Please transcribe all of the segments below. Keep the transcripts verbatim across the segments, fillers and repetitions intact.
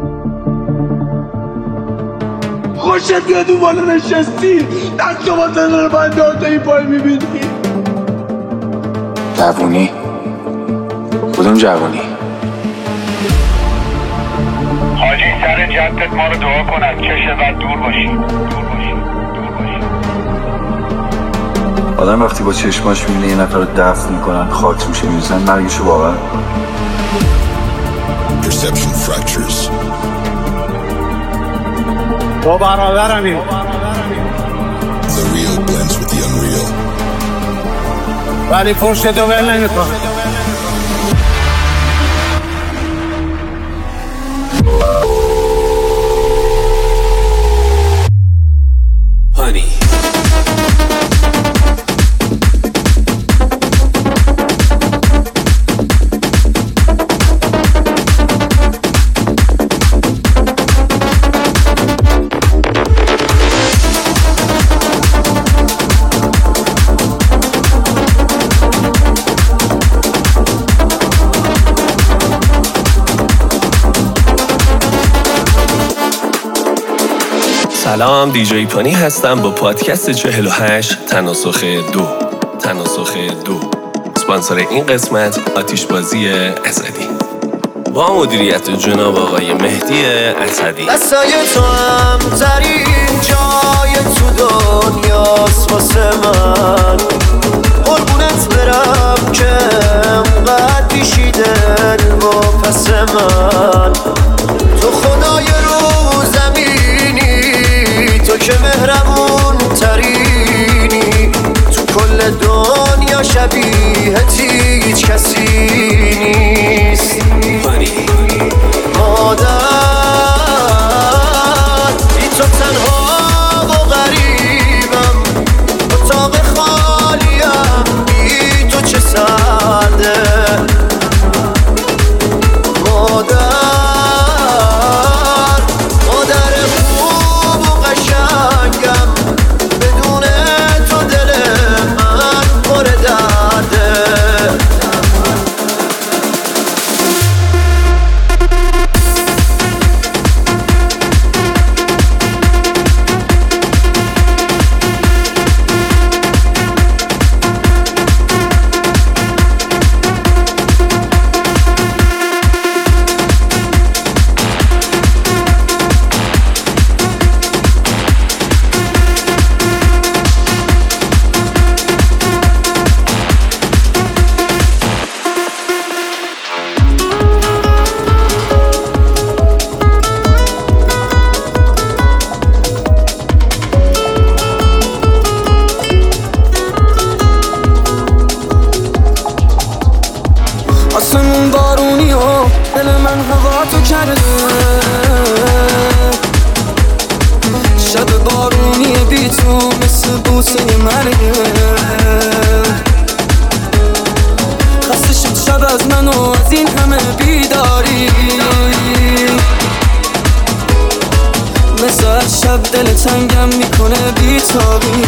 خوشت میاد اون بالا نشستی دست و بازن رو بنده ها تا این پای میبینی. جوونی؟ کدوم جوونی؟ حاجی سر جدت ما رو دعا کن از چش بد دور باشی دور باشی دور باشی. آدم وقتی با چشماش میبینه یه نفر رو دفن میکنن خاک میشه میرسن مرگشو باور Perception fractures. با برادرمی The real blends with the unreal. ولی پشت دو ول نمیکنه. سلام، دیجی پانی هستم با پادکست چهل و هشت تناسخ دو تناسخ دو اسپانسر این قسمت آتیشبازی اسدی با مدیریت جناب آقای مهدی اسدی. دستای تو هم ترین جای تو دنیاست واسه من، قربونت برم که انقدر پیشی دل و پس من. تو خدای رو زمینی، تو که مهربون ترینی، تو کل دنیا شبیهت هیچ کسی نیست. مادر بی تو تنها و غریبم، اتاق خالیم بی تو چه سرده. مادر مادر خوب و قشنگم، بدون تو دل من پر درده. آسمون بارونی و دل من هوا تو کرده، شب بارونی بی تو مثل بوسه مرگه. خسته شد شب از من و از این همه بیداری، مثل از شب دل تنگم میکنه بیتابی.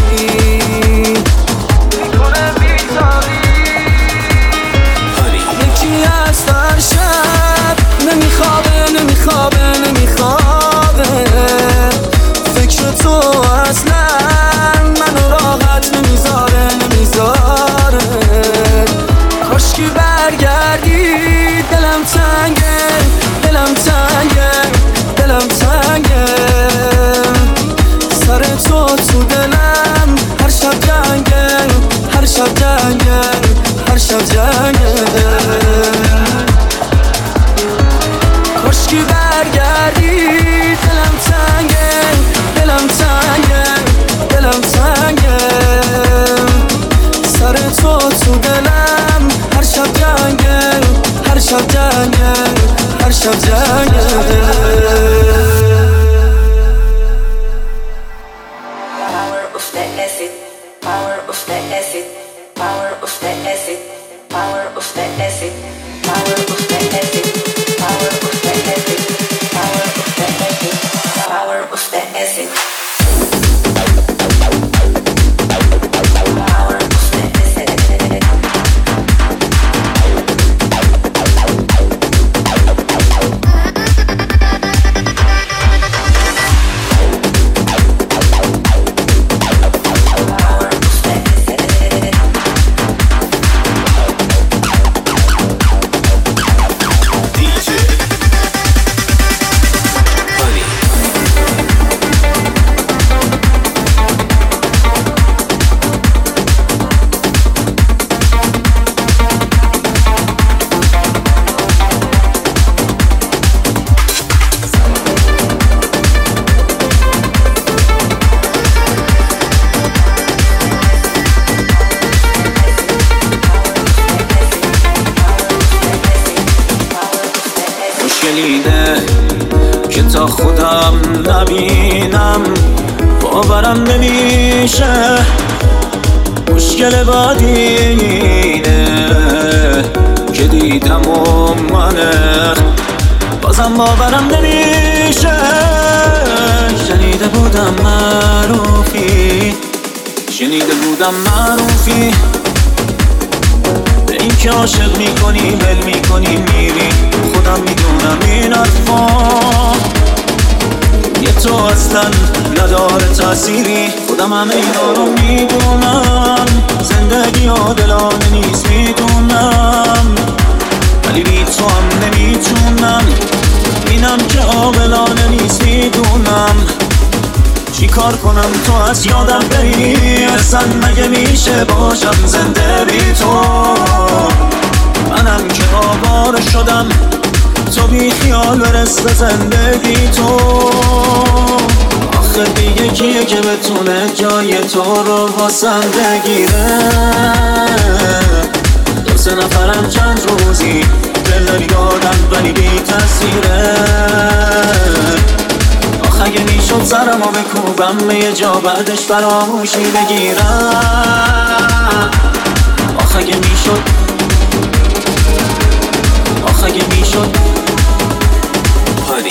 یکی از در شب نمیخوابه نمیخوابه نمیخوابه، فکر تو اصلا منو راحت نمیذاره نمیذاره. کاشکی برگردی، دلم تنگه دلم تنگه دلم تنگه. سر تو تو دلم هر شب جنگه هر شب جنگه هر شب جنگه. کاشکی برگردی، دلم تنگه دلم تنگه دلم تنگه. سر تو تو دلم هر شب جنگه هر شب جنگه هر شب جنگه. تا خودم نبینم باورم نمیشه. مشکل بعدی اینه که دیدم و منه بازم باورم نمیشه. شنیده بودم معروفی شنیده بودم معروفی به این که عاشق میکنی بل میکنی میری. خودم میدونم این حرفا یه تو اصلا نداره تأثیری. خودم همه اینا رو میدونم زندگی عادلانه نیست میدونم ولی بی تو هم نمیتونم. اینم که عاقلانه نیست میدونم. چی کار کنم تو از یادم بری اصلا مگه میشه باشم زنده بی تو. منم که آواره شدم تو بی خیال برس به زندگی تو. آخه دیگه کیه که بتونه جای تو رو واسم بگیره. دو سه نفرم چند روزی دلداری دادن ولی بی تاثیره. آخه اگه میشد سرمو بکوبم به یه جا بعدش فراموشی بگیرم. آخه اگه میشد آخه اگه میشد پانی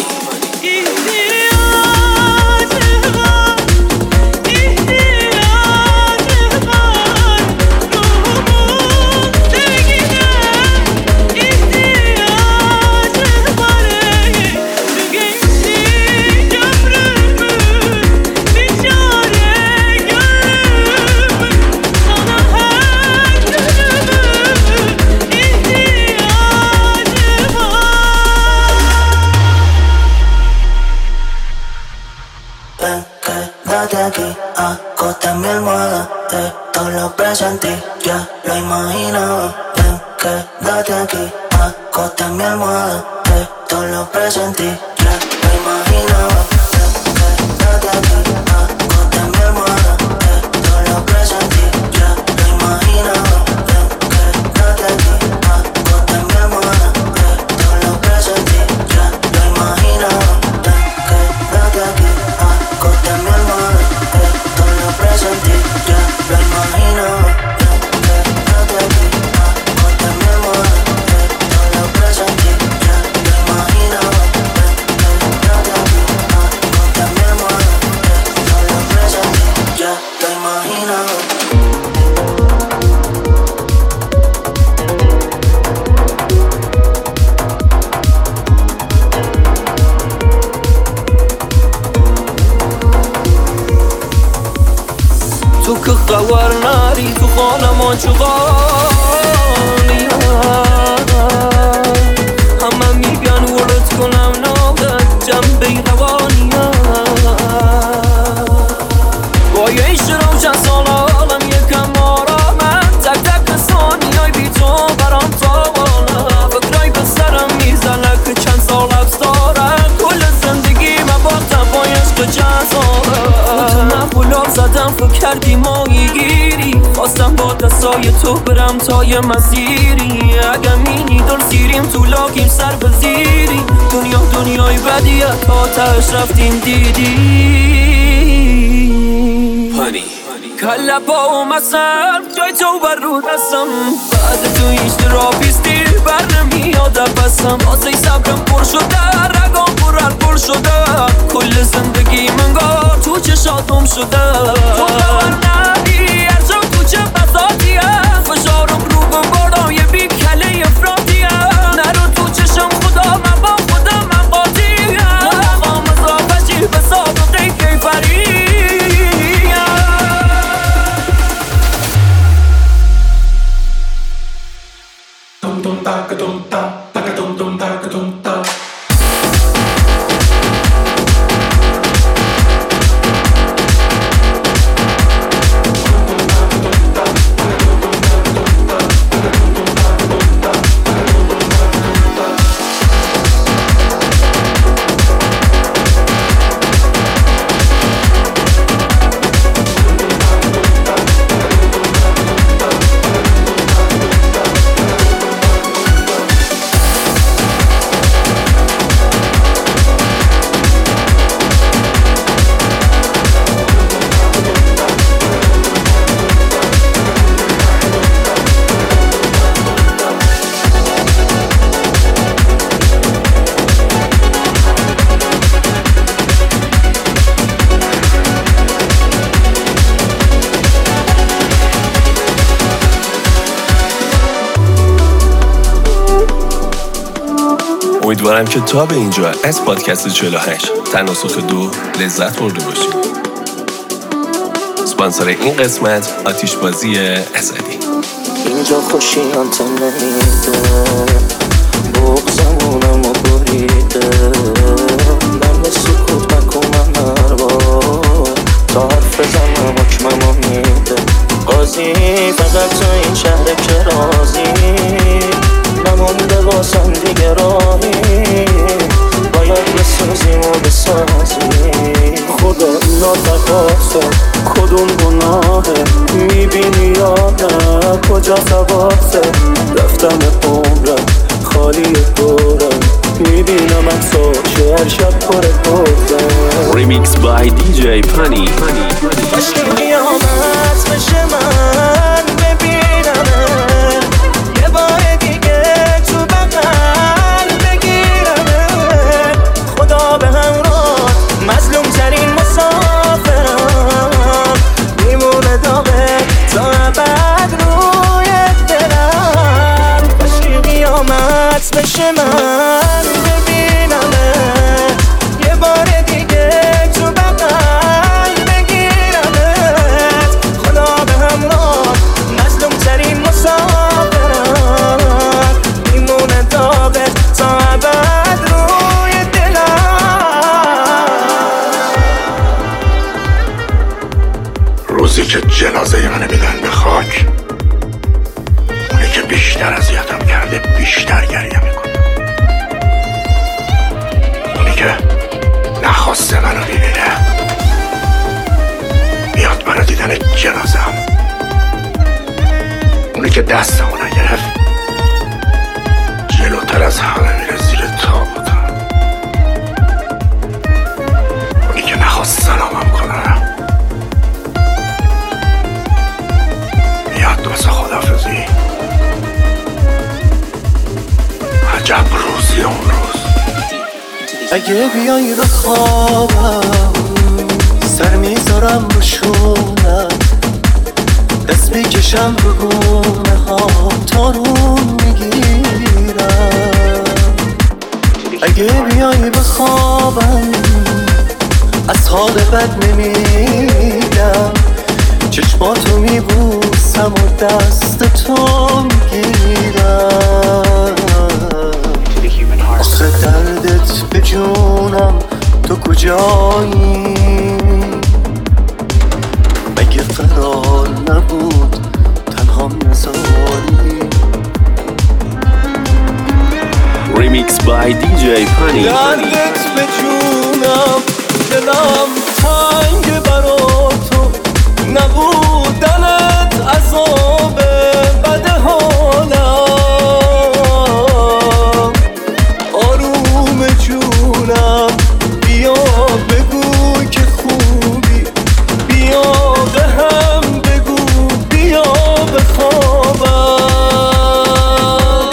aquí, acosté en mi almohada, esto lo presentí, ya lo imaginaba. Ven, quédate aquí, acosté en mi almohada, esto lo presentí, ya lo imaginaba. Ven, quédate aquí, acosté en mi almohada, esto lo presentí, ya lo imaginaba. Ven, quédate aquí, acosté en mi almohada, esto lo presentí, ya lo imaginaba. Ven, quédate aquí, acosté en mi almohada. Presentí, ya lo imagino. Quédate aquí, acosté en mi almohada. Esto lo presentí, ya lo imagino. Quédate aquí, acosté en mi almohada. Esto lo presentí, ya lo imagino. تو که خبر نری تو خانه ما چقالی همه میگن ورد کنم نادت جنبه روانی با یه ایش روشن سال آلم یکم آرامم تک تک ثانی های بی تو برام تاوانم. فکرای به سرم میزنه که چند سال حبس دارم کل زندگی من باختم با عشق چند سالم. تو محبولام زدم فکر کردی ماهی گیری خواستم با دستای تو برم تا یه مسیری. اگه مینی دل سیریم تو لاکیم سر به زیری. دنیا دنیای بدیت آتش رفتیم دیدی پانی کله با اومسم جای تو بر رو دستم. بعد تو هیچ تراپیستی بر نمیاد بسم. آسه صبرم پر شده رگام پر پر شده. کل زندگی منگار تو چشاتم شده. تو خبر ندی هر جا تو چه بساطیه. فشارم رو به بارم یه بی کله افرادیه. نرو تو چشم خدا من با خودم من قاطیه. نخوام اضافشی به سابقه کیفری. امیدوارم که تا به اینجا از پادکست چهل و هشت تناسخ دو لذت برده باشید. اسپانسر این قسمت آتیشبازی اسدی. اینجا خوشیانت نمیده، بغزمونم و بریده، من به سکوت مکومم هر بار، تا حرف بزنم حکممو میده. قاضی فقط تو این شهر که رازی، نمونده واسم دیگه راهی، باید بسازیم و بسازی. خدا ناتقاسه کدوم گناهه، میبینی یا نه کجا سواسه. رفتم عمرم خالی دورم، میبینم اکساشه هر شب پر پرده. ریمیکس بای دی جی پانی. باشی قیامت بشه من ببینمه، یه بار دیگه تو بغل بگیرمه. خدا به همراه مظلوم ترین مسافرم، میمونه داغه تا ابد روی دلم. باشی قیامت بشه من ببینمه، یه بار دیگه تو بغل بگیرمت. خدا به همراه مظلوم ترین مسافرم، میمونه داغه تا ابد روی دلم. روزی که جنازه منو میدن به خاک، اونی که بیشتر اذیتم کرده بیشتر گریه میکنه، اونی که نخواسته منو ببینه میاد برای دیدن جنازم، اونی که دستمو نگرفت جلوتر از همه میره زیر تابوتم، اونی که نخواست سلامم کنه میاد واسه خدافزی. عجب روزی اون روز. اگه بیایی به خوابم سر میذارم رو شونت، دست میکشم رو گونه ها تارون میگیرم. اگه بیایی به خوابم از حال بد نمیدم، چشماتو میبوسم و دست تو میگیرم. آخه دردت به جونم تو کجایی، مگه قرار نبود تنها نزاری. ریمیکس بای دی جی پانی. دردت به جونم دلم تنگ برا تو، نبودنت عذاب بد حالم. آروم جونم بیا بگو که خوبی، بیا به هم بگو بیا بخوابم.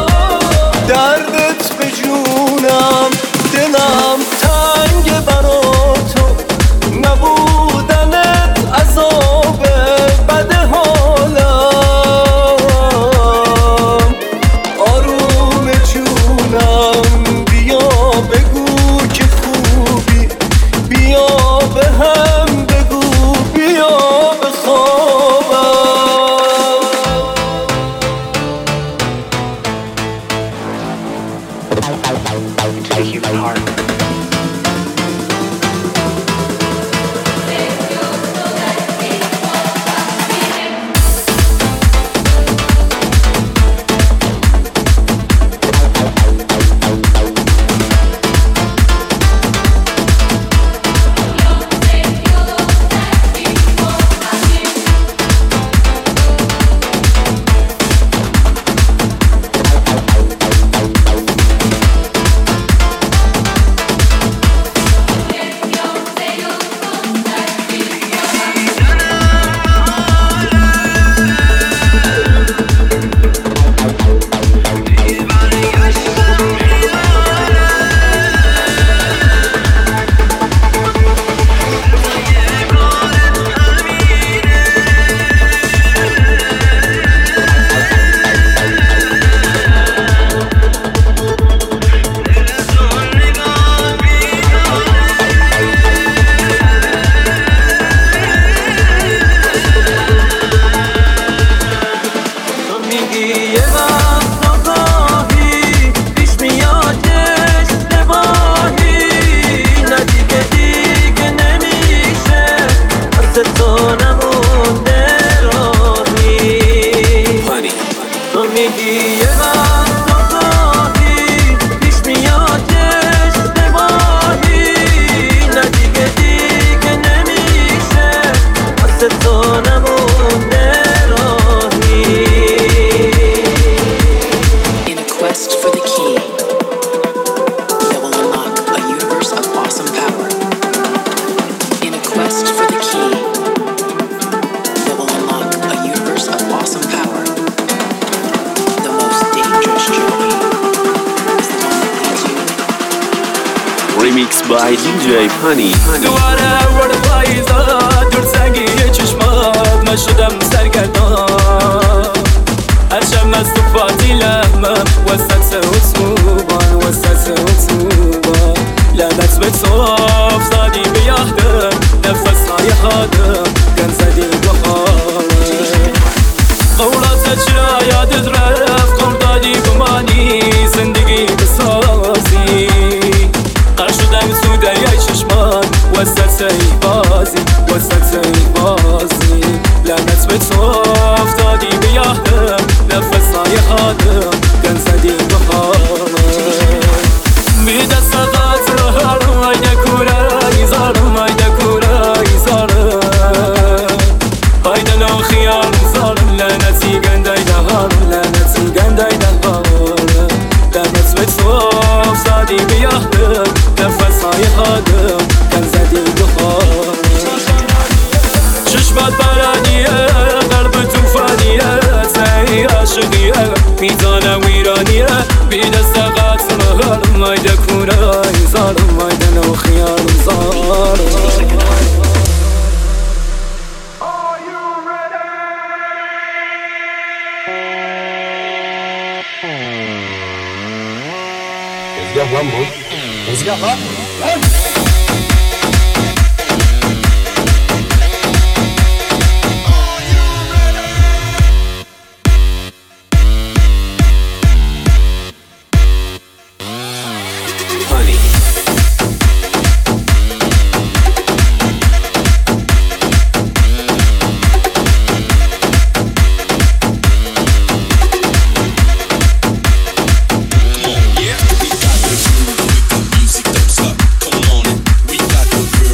دردت به جونم دلم تنگ برا تو، نبودنت عذاب بد حالم. آروم جونم بیا بگو که خوبی، بیا به هم بگو بیا بخوابم. Remix by دی جی Honey. دوباره ورد پاییزا دور سنگی چشمات من شدم سرگردان هرچم از تو فاضیلم وسط اتوبان وسط اتوبان لعنت به تو افتادی به یادم نفسهای حادم گن زدی به حالم قولات چرا یادت رفت قول دادی بمانی زندگی بسازی قرار شدم تو دریای چشمان وسط ای بازی وسط ای بازی لعنت به تو افتادی به یادم نفسهای حادم گن زدی به حالم بی دست قطرم ayda kurayı zarım ayda kurayı zarım ayda no xiyalım zarım laneti gandayda harım laneti gandayda harım lanet ve sof zadi bir yahdım nefes ayhadım kan zadi buharım çişmat baraniye qalbi tufaniye sen aşıqiye mizana viraniye bir dest قطرم ayda kurayı zarım ayda no xiyalım zarım Tezgah lan bu. Tezgah lan. Lan. Music don't stop, come on it. We got the groove.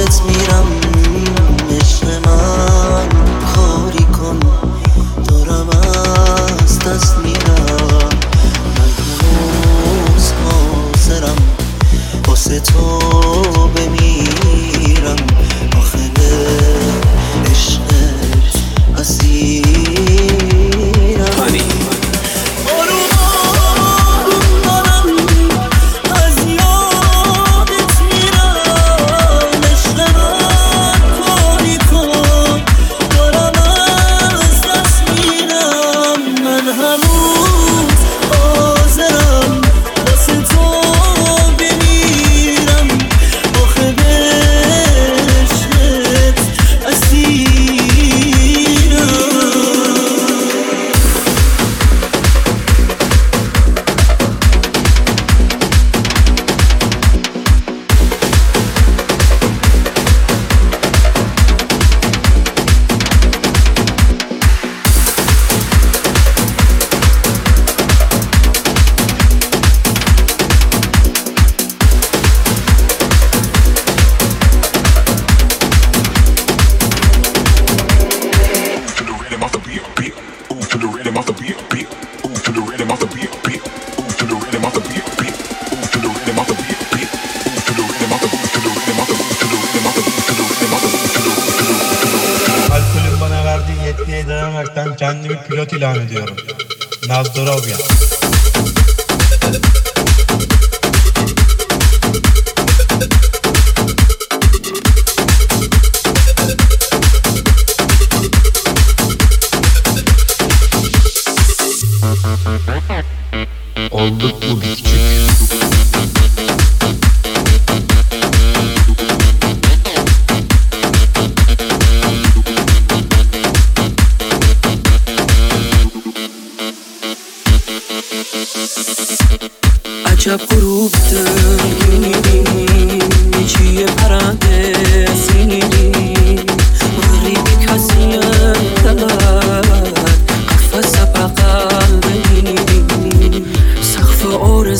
یادت میرم عشق من کاری کن دارم از دست میرم من هنوز حاضرم واسه تو بمیرم آخه عشقت اسیرم آروم آروم دارم از یادت میرم عشق من کاری کن دارم از دست میرم من هنوز حاضرم واسه تو بمیرم آخه به عشقت اسیرم Alkolün bana verdiği yetkiye dayanaraktan kendimi pilot ilan ediyorum. Nazdorovya. Olduk bu küçük. عجب غروبتم چیه پرنده سینی غریبی کسیم دلد قفص بقل بینی سقف آره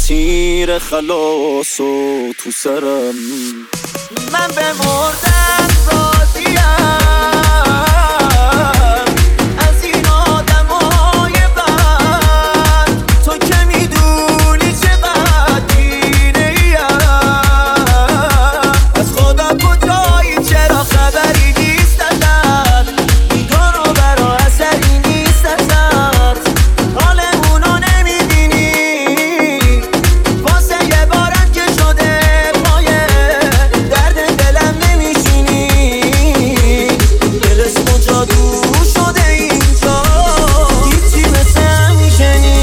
تیر خلاص و تو سرم من به مردن راضیم از این آدمای بد تو که میدونی چقدر دینه‌ایم از خدا کجایی چرا خبری نیست ازت میگن رو برا اثری نیست ازت حال اونو نمیبینی واسه یه بارم که شده پایه درد دلم نمیشینی دل اسم جادو شده اینجا هیچی مثل همیشنی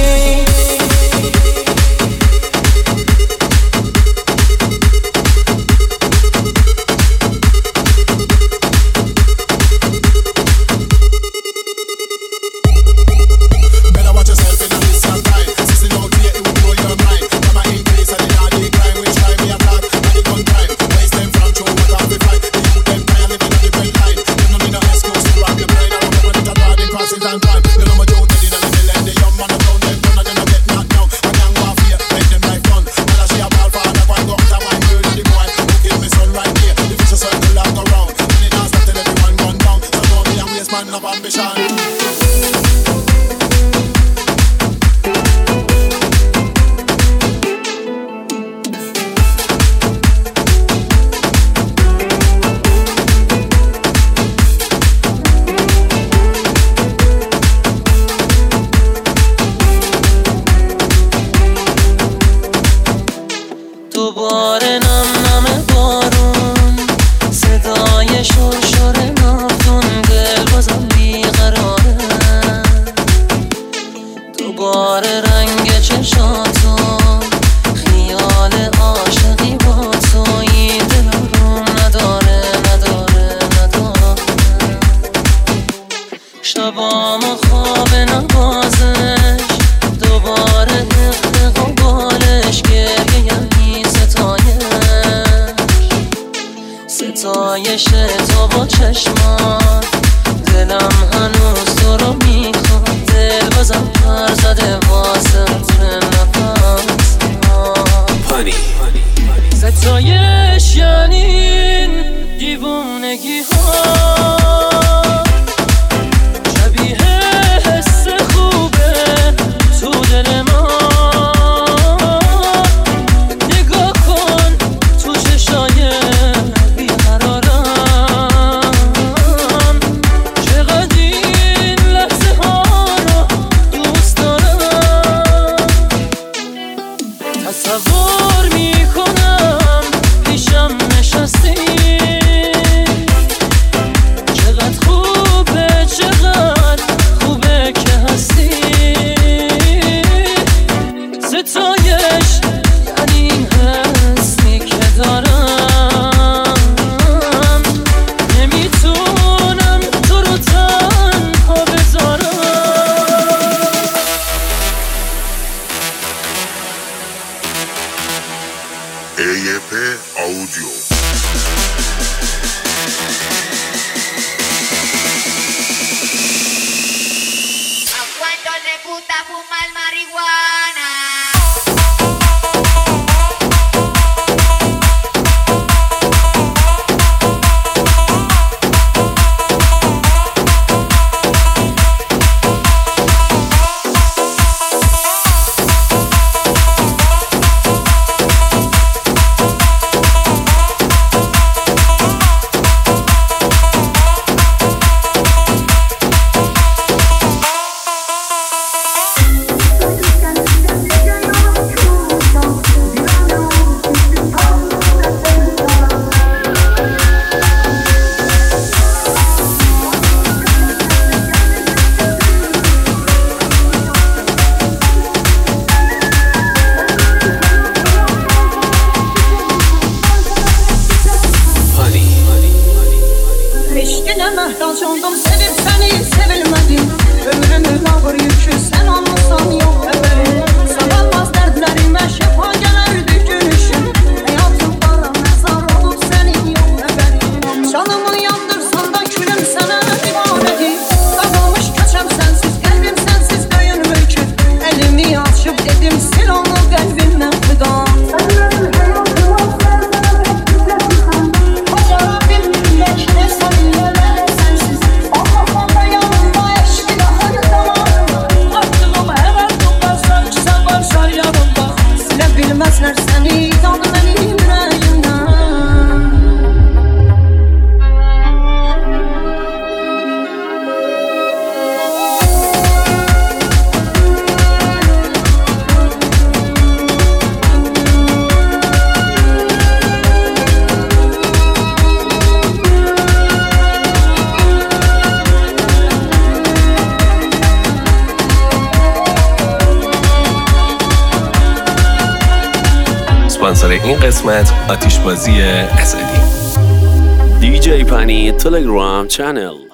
Better watch yourself in a this and time. Since it out here, it will blow your mind. Come on in place and in all the crime. Which time we attack, and it one time. Waste them from through what have we fight. The youth them tired living on the red line. Them no need no excuse to rock your brain. I don't know when it's a garden crosses and time. You know my dude did in a little end. The young man around them done and they no get knocked down. I can't go off here, make them life fun. And I see a ball for the one go out of my murder the boy. Who kill me son right here. The vicious circle all go round. And it dance till everyone gone down. So don't be a waste man of ambition. دوباره نم نم بارون صدای شرشر نافتون دل بازم بیقراره دوباره رنگ چشاتون خیال عاشقی با تو این دلم روم نداره نداره نداره شبامو خواب نبازش دوباره دق و بالش گریه یعنی ستایش ستایش تو با چشمات دلم هنوز تو رو میخواد دل بازم پر زده واسه تر نفس پانی ستایش یعنی این دیوونگی ها شبیه حس خوبه تو دل ما نگاه کن تو چشای بیقرارم چقدر این لحظه ها رو دوست دارم تصور میکنم پیشم نشستی چقدر خوبه چقدر خوبه که هستی ستایش یعنی این حسی که دارم نمیتونم تو رو تنها بذارم A F Audio. ¿A cuánto le gusta fumar marihuana? Mehtaçondan sevip seni sevilmedim Ömrümün ağır yükü sen olmasan yok efendim Sağalmaz dertlerime şefa gelerdi gülüşün Hayatım bana mezar olup senin yok efendim Canımı yandırsan da külüm sana divanedir Kazanmış köçem sensiz kalbim sensiz döyün mülkü Elimi açıp dedim sil onu kalbim اسپانسر این قسمت آتیشبازی اسدی. دی جی پنی تلگرام چنل.